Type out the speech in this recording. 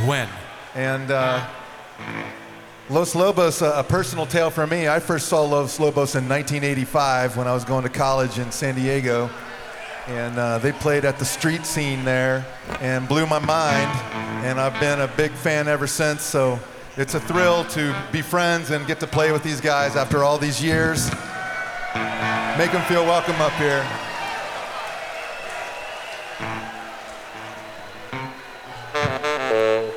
when? And Los Lobos, a personal tale for me. I first saw Los Lobos in 1985 when I was going to college in San Diego. And they played at the street scene there and blew my mind. And I've been a big fan ever since. So it's a thrill to be friends and get to play with these guys after all these years. Make them feel welcome up here.